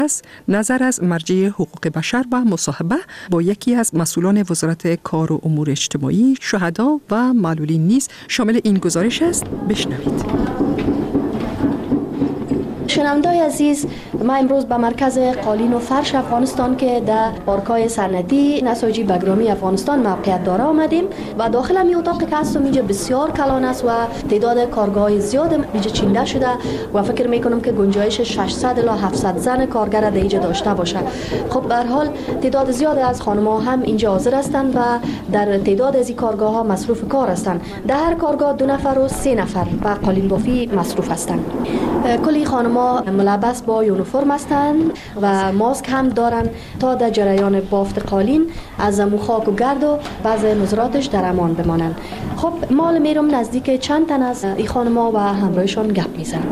است نظر از مرجع حقوق بشر و مصاحبه با یکی از مسئولان وزارت کار و امور اجتماعی، شهدا و معلولین نیز شامل این گزارش است. بشنوید. شنوندای عزیز، ما امروز به مرکز قالین و فرش افغانستان که در پارکای سندی نساجی بگرامی افغانستان موقعیت داره آمدیم و داخل می اتاقی که هستم اینجا بسیار کلان است و تعداد کارگاه زیاد اینجا چینده شده و فکر میکنم که گنجایش 600 الی 700 زن کارگر در اینجا داشته باشه. خب به هر حال تعداد زیاد از خانم‌ها هم اینجا حاضر هستند و در تعداد از این کارگاه ها مصروف کار هستند. در هر کارگاه 2 نفر و 3 نفر و قالین بافی مصروف هستند. کلی خانم‌ها ملبس با یونیفرم هستند و ماسک هم دارن تا در جریان بافت قالین از خاک و گرد و بعض نظراتش در امان بمانند. خب مال میرم نزدیک چند تن از این خانم‌ها و همراهشان گپ میزنم.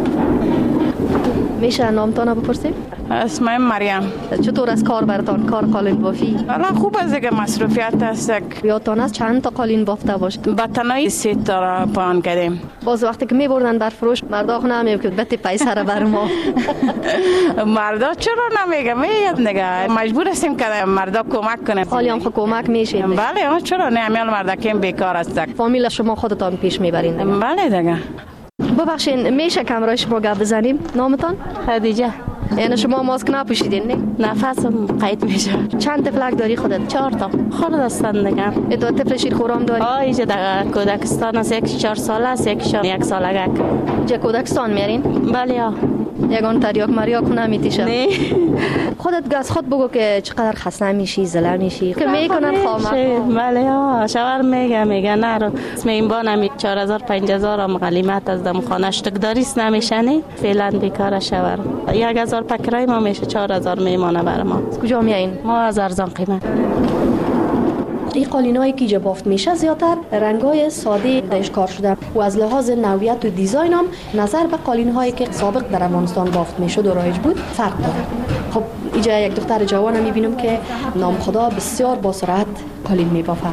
میشه نامتان بپرسیم؟ اسمم مریم. چطور از کار براتون کار قالین بافی؟ الان خوب است که مصروفیت است. یادتان از چند تا قالین بافته باشید؟ با تنهایی 3 تا را پان کردیم. باز وقتی که میبردن بر فروش مردا خو نمیگفت بده پیسه را بر ما. مردا چرا نمیگه؟ میگه نگه مجبور هستیم که مردا کمک کنه. حالی هم خود کمک میشه. بله چرا نه؟ امیال مردا که بیکار است. فامیل شما خودتان پیش میبرین. بله دیگه. ببخشید میشه کامرای شما گپ بزنیم؟ نامتان؟ خدیجه. یعنی شما ماسک نپوشیدین نه؟ نفسم قید میشه. چند تفلک داری خودت؟ 4 تا. خورد هستن دیگه. تو طفل شیرخورام داری؟ اینجا در کودکستان است. 4 ساله است، 1 سالگک. اینجا کودکستان میارین؟ بله. یگان تریاک مریاک نمیتیشه؟ نه. خودت از خود بگو که چقدر خسته میشی، زله میشی. که میکنن خامه. بله شوهر میگه نه اسم این با نمی 4000 5000 هم غلیمت از دم خانه اشتکداریست نمیشه نه. فعلا بیکار شوهر. 1000 پکرای ما میشه 4000 میمانه بر ما. کجا میایین؟ ما از ارزان قیمت. این قالینایی که اینجا بافت میشه زیادتر رنگای ساده درش کار شده و از لحاظ نوعیت و دیزاین هم نظر به قالین‌هایی که سابق در افغانستان بافت میشد و رایج بود فرق داره. خب اینجا یک دختر جوان میبینم که نام خدا بسیار با سرعت قالین میبافه.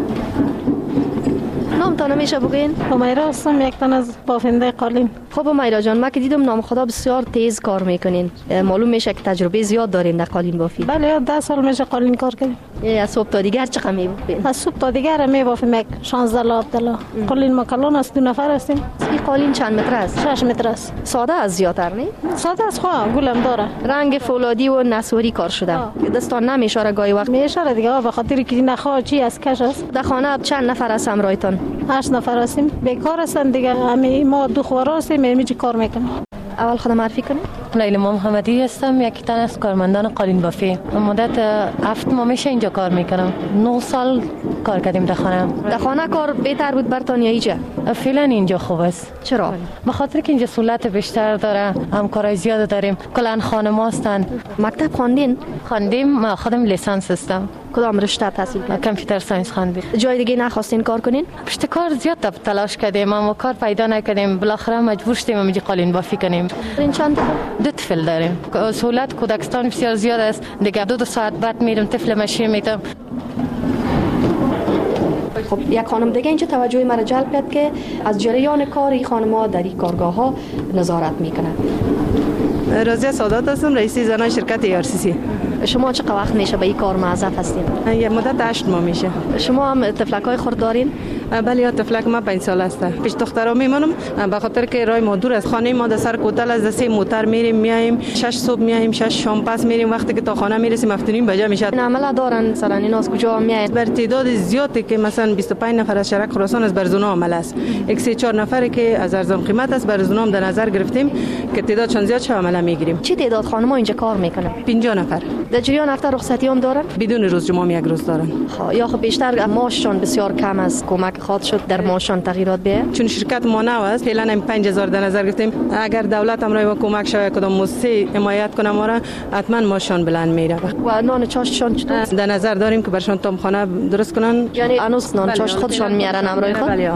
نامتان میشه بگین؟ امیرا هستم، یک تن از بافنده قالین. خب امیرا جان، ما که دیدم نام خدا بسیار تیز کار میکنین. معلوم میشه که تجربه زیاد دارین در قالین بافی. بله 10 سال میشه قالین کار کردیم. از صبح تا دیگر چقدر میبافین؟ از صبح تا دیگر میبافیم 16 عبدالله. قالین مکلون است، 2 نفر هستیم. این قالین چند متر است؟ 6 متر است. ساده از زیادتر نه؟ ساده از خواه گلم داره. رنگ فولادی و نسواری کار شده. دستان نمیشاره گاهی وقت. میشاره دیگه به خاطر که نخواه چی از کش است. در خانه چند نفر از همراهتان؟ 8 نفر هستیم. بیکار هستن دیگه. ما 2 خوارا هستیم، میمی کار میکنیم. اول خودم معرفی کنید. لیلا محمدی هستم، یکی تن از کارمندان قالین بافی. مدت 7 ماه میشه اینجا کار میکنم. 9 سال کار کردیم در خانه. در خانه کار بهتر بود برتان یا اینجا؟ فعلا اینجا خوب است. چرا؟ به خاطر که اینجا سهولت بیشتر داره، همکارای زیاد داریم. کلا خانم‌ها هستن. مکتب خواندین؟ خواندیم، ما خودم لیسانس هستم. کدام رشته تحصیل کردین؟ کامپیوتر ساینس خواندیم. جای دیگه نخواستین کار کنین؟ پشت کار زیاد تلاش کردیم اما کار پیدا نکردیم. بالاخره مجبور شدیم اینجا قالین بافی کنیم. این چند 2 طفل داریم. سهولت کودکستان بسیار زیاد است. دیگه 2 ساعت بعد میرم طفل مشی میتم. خب یک خانم دیگه اینجا توجه مرا جلب کرد که از جریان کار این خانم‌ها در این کارگاه ها نظارت میکنند. رازیه سادات هستم، رئیس زنان شرکت ARCC. شما چقدر وقت میشه به این کار موظف هستین؟ یه مدت 8 ماه میشه. شما هم تفلک‌های خود دارین؟ بله تفلک ما 5 سال است. پیش دخترا میمونم به خاطر که راه ما دور از خانه ما در سر کوتل از 3 موتر میریم میایم 6 صبح میایم 6 شام پس میریم وقتی که تا خانه میرسیم افتونیم بجا میشه. این عمل دارن مثلا اینا از کجا میاین؟ بر تعداد زیادی که مثلا 25 نفر از شرک خراسان از برزونا عمل است. 134 نفری که از ارزان قیمت است برزونا هم در نظر گرفتیم که تعدادشان زیاد شه عمل میگیریم. چه تعداد خانم‌ها اینجا کار میکنن؟ 50 نفر. در جریان هفته رخصتی هم دارن؟ بدون روز جمعه یک روز دارن. یا خب بیشتر معاششان بسیار کم است، کمک خواهد شد در معاششان تغییرات بیاید؟ چون شرکت ما نو است فعلا هم 5000 در نظر گرفتیم. اگر دولت هم راه کمک شود کدام موسسه حمایت کنه ما را حتما معاششان بلند میره. و نان چاششان چطور؟ در نظر داریم که برشان تامخانه درست کنن. یعنی هنوز نان چاش خودشان میارن همراه خود؟ بله.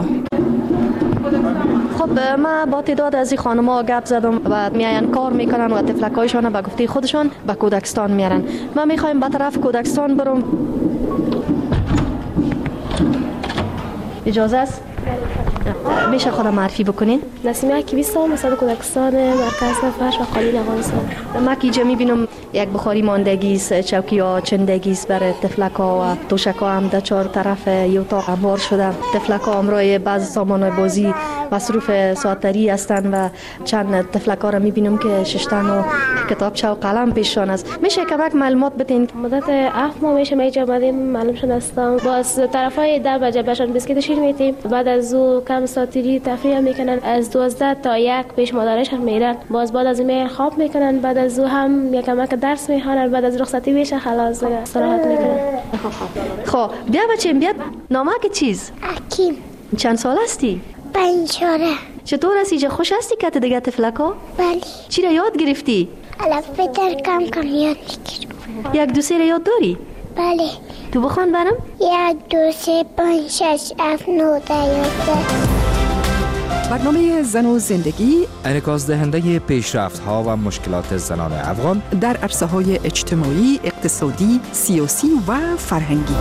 خب ما با تعداد از این خانم‌ها گپ زدم و میاین کار میکنن و تفلکایشان به گفته خودشان به کودکستان میارن. ما میخوایم به طرف کودکستان برم. اجازه است؟ میشه خودم معرفی بکنین؟ نسیمه اکیویست هم مسئول کودکستان مرکز فرش و قالین افغانستان. ما که اینجا میبینم یک بخاری ماندگی است، چوکی ها چندگی است برای تفلک ها و توشک ها هم در چهار طرف یه اتاق انبار شده. تفلک ها همراه بعض سامان بازی مصروف ساعتری هستند و چند تفلک ها را میبینم که ششتن و کتابچه و قلم پیششان است. میشه کمک معلومات بدین؟ مدت 7 ماه میشه ما اینجا آمدیم، معلوم شد هستم. باز طرفای 10 بجه بهشون بسکیت شیر میدیم، بعد از او کم ساعتری تفریح میکنن، از 12 تا 1 پیش مادرش میرن، باز بعد از این خواب میکنن، بعد از او هم یک کمک درس میخوانن، بعد از رخصتی میشه خلاص استراحت میکنن. خب بیا بچه‌م بیا. نامه که چیز؟ اکیم. چند سال هستی؟ 5 ساله. چطور هستی؟ چه خوش هستی که دیگه تفلکا؟ بله. چی را یاد گرفتی؟ الفبا در کم یاد میگیرم. 1 2 3 را یاد داری؟ بله. تو بخوان برام؟ 1 2 3 5 6 7 9 10 11. برنامه زن و زندگی انعکاس دهنده پیشرفت‌ها و مشکلات زنان افغان در عرصه‌های اجتماعی، اقتصادی، سیاسی و فرهنگی.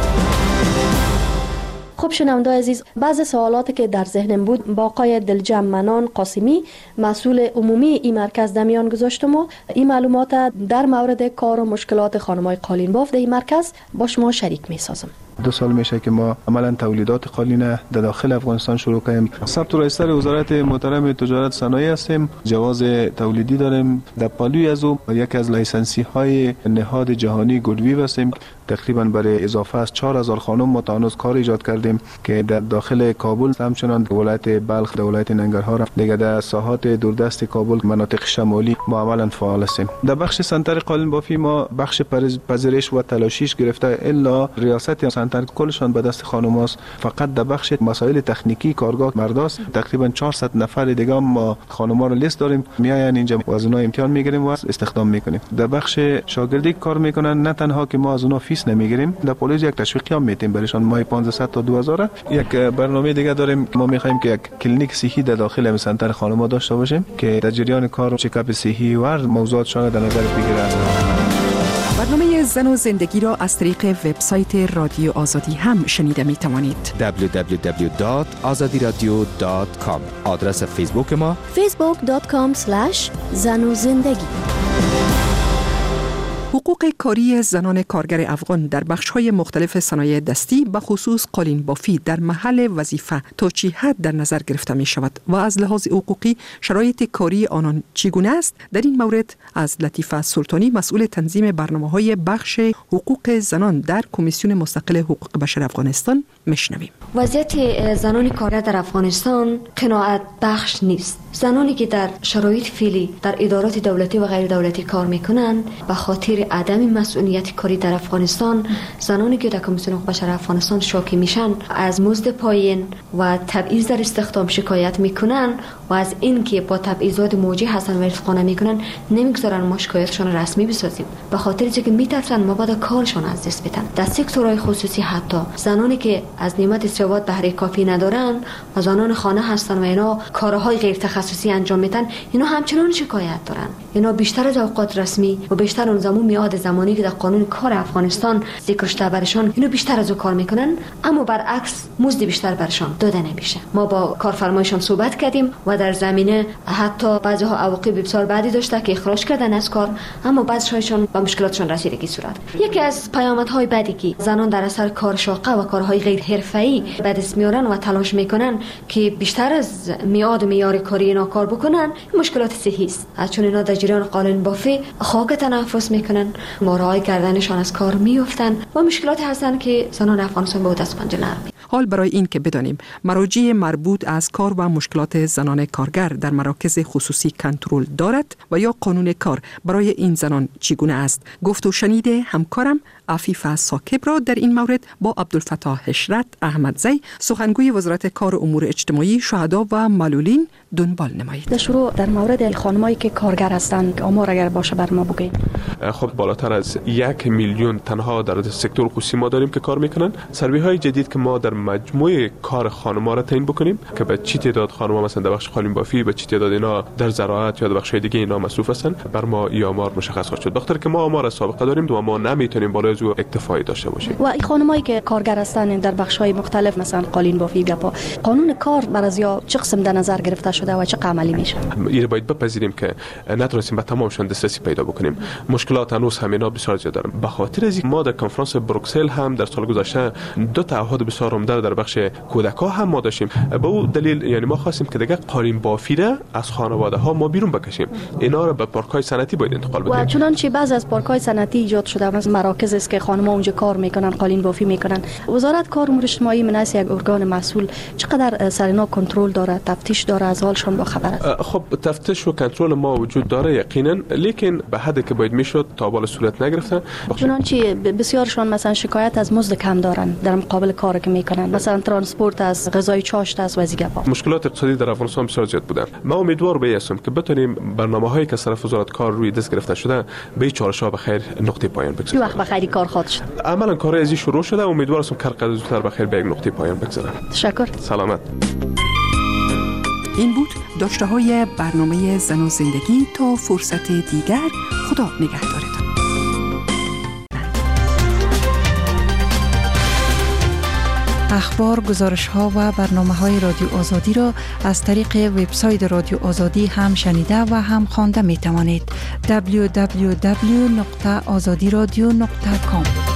خب شنونده عزیز، بعض سوالاتی که در ذهنم بود با آقای دلجم منان قاسمی مسئول عمومی این مرکز در میان گذاشتم و این معلومات در مورد کار و مشکلات خانم‌های قالین باف در این مرکز با شما شریک می‌سازم. 2 سال میشه که ما عملا تولیدات قالین در داخل افغانستان شروع کردیم. ثبت رئیسر وزارت محترم تجارت صنایع هستیم، جواز تولیدی داریم. در پالوی از او یکی از لایسنسی های نهاد جهانی گودویو هستیم. تقریبا برای اضافه از 4000 خانم ما تا هنوز کار ایجاد کردیم که در داخل کابل، همچنان ولایت بلخ، در ولایت ننگرهار، دیگه در ساحات دوردست کابل، مناطق شمالی ما عملا فعال هستیم. در بخش سنتر قالین بافی ما بخش پذیرش و تلاشیش گرفته الا ریاست سنتر کلشان به دست خانم است. فقط در بخش مسائل تکنیکی کارگاه مرداست. تقریبا 400 نفر دیگه ما خانم‌ها رو لیست داریم، میاین اینجا و از اونها امتحان میگیریم و استخدام میکنیم. در بخش شاگردی کار میکنن، نه تنها که ما از اونها فیس نمیگیریم، در پلیس یک تشویقی هم میتیم برایشان، ماهی 1500 تا 2000. یک برنامه دیگه داریم، ما میخوایم که یک کلینیک صحی در داخل همین سنتر خانم‌ها داشته باشیم که در جریان کار چکاپ صحی و هر موضوعاتشان در نظر بگیرن. برنامه زن و زندگی را از طریق وبسایت رادیو آزادی هم شنیده می توانید. www.azadiradio.com. آدرس فیسبوک ما facebook.com/zanuzindagi. حقوق کاری زنان کارگر افغان در بخش‌های مختلف صنایع دستی به خصوص قالین بافی در محل وظیفه تا چه حد در نظر گرفته می شود و از لحاظ حقوقی شرایط کاری آنان چگونه است؟ در این مورد از لطیفه سلطانی مسئول تنظیم برنامه‌های بخش حقوق زنان در کمیسیون مستقل حقوق بشر افغانستان میشنویم. وضعیت زنان کارگر در افغانستان قناعت بخش نیست. زنانی که در شرایط فعلی در ادارات دولتی و غیر دولتی کار میکنند به خاطر عدم مسئولیت کاری در افغانستان، زنانی که در کمیسیون حقوق بشر افغانستان شاکی میشن از مزد پایین و تبعیض در استخدام شکایت میکنن و از اینکه با تبعیضات موجه هستن و ارتقا نمیکنن نمیگذارن ما شکایتشون رسمی بسازیم، به خاطر اینکه میترسن ما بعد کارشون از دست بدن. در سکتورهای خصوصی حتی زنانی که از نعمت ثروت بهره کافی ندارن و زنان خانه هستن و اینا کارهای غیر تخصصی انجام میدن، اینا همچنان شکایت دارن. اینا بیشتر از اوقات رسمی و بیشتر اون زمان میاد زمانی که در قانون کار افغانستان ذکر شده برشان، اینو بیشتر از او کار میکنن، اما برعکس مزد بیشتر برشان داده نمیشه. ما با کارفرمایشان صحبت کردیم و در زمینه حتی بعضی‌ها عواقب بسیار بدی داشته که اخراج کردن از کار، اما بعضی‌هاشون با مشکلاتشون رسیدگی صورت. یکی از پیامدهای بدی که زنان در اثر کار شاقه و کارهای غیر حرفه‌ای به دست میارن و تلاش میکنن که بیشتر از میاد و معیار کاری اینا کار بکنن، مشکلات صحی است. چون اینا در جریان قالین بافی خاک تنفس میکنن، مارای گردنشان از کار میافتن و مشکلات هستن که زنان افغانستان به دست پنجه نرمی. حال برای این که بدانیم مراجع مربوط از کار و مشکلات زنان کارگر در مراکز خصوصی کنترل دارد و یا قانون کار برای این زنان چگونه است، گفت و شنید همکارم عفیفه ساکب را در این مورد با عبدالفتاح حشرت احمدزی سخنگوی وزارت کار و امور اجتماعی، شهدا و معلولین دنبال نمایید. در شروع در مورد خانمایی که کارگر هستند آمار اگر باشه بر ما بگید. خب بالاتر از 1 میلیون تنها در سکتور خصوصی ما داریم که کار میکنن. سروی های جدید که ما در مجموعه کار خانم‌ها را تعیین بکنیم که به چی تعداد خانم‌ها مثلا در بخش قالین بافی، به چی تعداد اینا در زراعت یا در بخش‌های دیگه اینا مصروف هستن، بر ما این آمار مشخص خواهد شد. بخاطر که ما آمار سابقه داریم و ما نمیتونیم بالای از او اکتفایی داشته باشیم. و این خانمایی که کارگر هستن در بخش‌های مختلف مثلا قالین بافی یا قانون کار بر از یا چه قسم در نظر گرفته شده و چه عملی میشه؟ این باید بپذیریم که نتونستیم به تمامشون دسترسی پیدا بکنیم. مشکلات هنوز همینا بسیار زیاد داریم. به خاطر از ما در کنفرانس بروکسل هم در سال گذشته 2 تعهد بسیار عمده در بخش کودک‌ها هم ما داشتیم. به اون دلیل یعنی ما خواستیم که دیگه قالین بافی را از خانواده‌ها ما بیرون بکشیم. اینا را به پارک‌های صنعتی باید انتقال بدیم. و چنانچه بعضی از پارک‌های صنعتی ایجاد شده، مثلا مراکز است که خانم‌ها اونجا کار میکنن، قالین بافی میکنن. وزارت کار و امور اجتماعی مناسب یک ارگان مسئول چقدر سر اینا کنترل داره، تفتیش داره، از حالشون با خبر است؟ خب تفتیش و کنترل ما وجود داره یقینا، لیکن به حدی که باید میشد تا بالا صورت نگرفتن. چنانچه بسیارشون مثلا شکایت از مزد کم دارن در مقابل کاری که میکنن، مثلا ترانسپورت از غذای چاشت از وزیگپا. مشکلات اقتصادی در افغانستان بسیار زیاد بودن. ما امیدوار به هستم که بتونیم برنامه‌هایی که طرف وزارت کار روی دست گرفته شده به چالش‌ها بخیر نقطه پایان بگذاریم. وقت بخیر کار خواهد شد. عملاً کار ازی شروع شده، امیدوار هستم کار قدر زودتر بخیر به یک نقطه پایان بگذارم. تشکر. سلامت. این بود داشته های برنامه زن و زندگی. تا فرصت دیگر، خدا نگهدارتان. اخبار، گزارش‌ها و برنامه‌های رادیو آزادی را از طریق وبسایت رادیو آزادی هم شنیده و هم خوانده می‌توانید. www.azadiradio.com